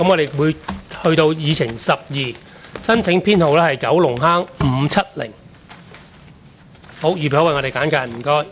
咁我哋會去到議程12，申請編號咧係九龍坑570。好，預備好為我哋簡介，唔該。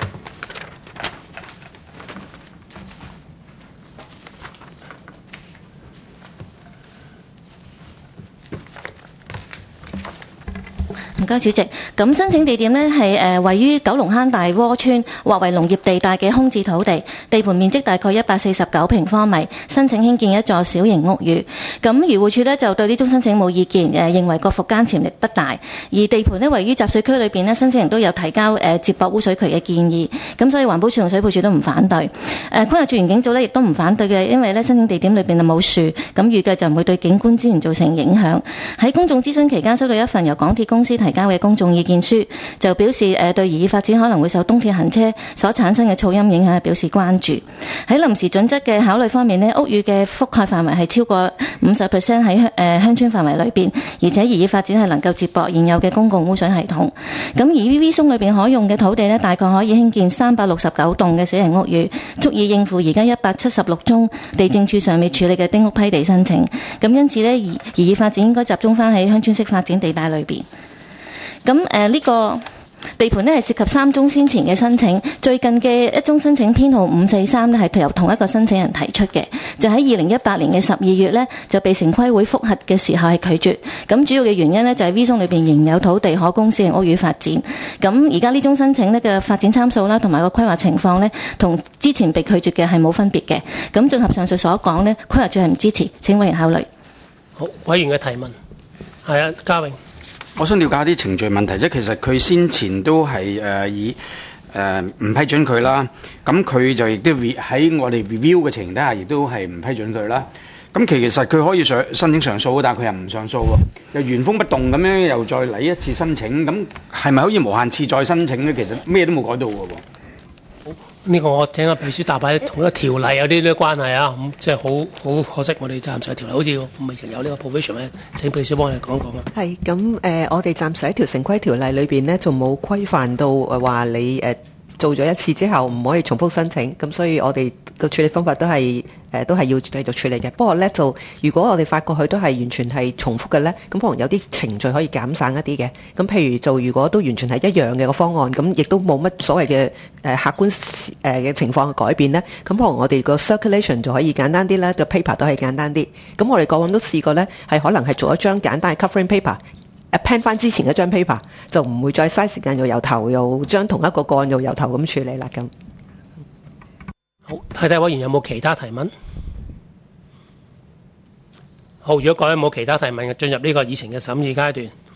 唔該，主席。咁申請地點呢係位於九龍坑大窩村，劃為農業地帶嘅空置土地，地盤面積大概149平方米，申請興建一座小型屋宇。咁漁護署呢就對呢宗申請冇意見，認為個復耕潛力不大。而地盤呢位於集水區裏邊呢，申請人都有提交接駁污水渠嘅建議，咁所以環保署同水務署都唔反對。規劃署園境組呢亦都唔反對嘅，因為呢申請地點裏邊就冇樹，咁預計就唔會對景觀資源造成影響。喺公眾諮詢期間收到一份由港鐵公司提交嘅公眾意見書，就表示對擬議發展可能會受東鐵行車所產生嘅噪音影響表示關注。喺臨時準則嘅考慮方面呢，屋宇嘅覆蓋範圍係超過50%喺鄉村範圍裏邊，而且擬議發展係能夠接駁現有嘅公共污水系統。咁而 VV 松裏邊可用嘅土地呢，大概可以興建369棟嘅小型屋宇，足以應付而家176宗地政處尚未處理嘅丁屋批地申請。咁因此呢，擬議發展應該集中翻喺鄉村式發展地帶裏邊。咁呢個地盤呢係涉及3宗先前嘅申請，最近嘅一宗申請編號543呢係由同一個申請人提出嘅，就喺2018年嘅12月呢就被城規會覆核嘅時候係拒絕。咁主要嘅原因呢就係 V 松裏邊仍有土地可供小型屋宇發展。咁而家呢宗申請呢嘅發展參數啦，同埋個規劃情況呢，同之前被拒絕嘅係冇分別嘅。咁綜合上述所講呢，規劃署係唔支持，請委員考慮。 好，委員嘅提問係啊，嘉榮。 我想了解啲程序問題，即係其實佢先前都係以唔批准佢啦，咁佢就亦都喺我哋 review 嘅情形底下，亦都係唔批准佢啦。咁其實佢可以申請上訴，但係佢又唔上訴喎，又原封不動咁樣又再嚟一次申請，咁係咪可以無限次再申請咧？其實咩都冇改到嘅喎。 呢個我請阿秘書答下，同一個條例有啲關係啊，咁即係好可惜，我哋暫時條例好似未曾有呢個 provision 咧。請秘書幫我哋講講啊。 係咁我哋暫時喺條城規條例裏邊呢，仲冇規範到話你做咗一次之後唔可以重複申請，咁所以我哋個處理方法都係要繼續處理嘅。不過呢，就如果我哋發覺佢都係完全係重複嘅呢，咁可能有啲程序可以減省一啲嘅。咁譬如就如果都完全係一樣嘅個方案，咁亦都冇乜所謂嘅客觀嘅情況嘅改變呢，咁可能我哋個 circulation 就可以簡單啲啦，個 paper 都係簡單啲。咁我哋過往都試過呢，係可能係做一張簡單嘅 covering paper。append 翻之前嗰張 paper 就唔會再嘥時間又由頭又將同一個個案又由頭咁處理啦。咁好，睇睇委員有冇其他提問？好，如果各位冇其他提問，就進入呢個議程嘅審議階段。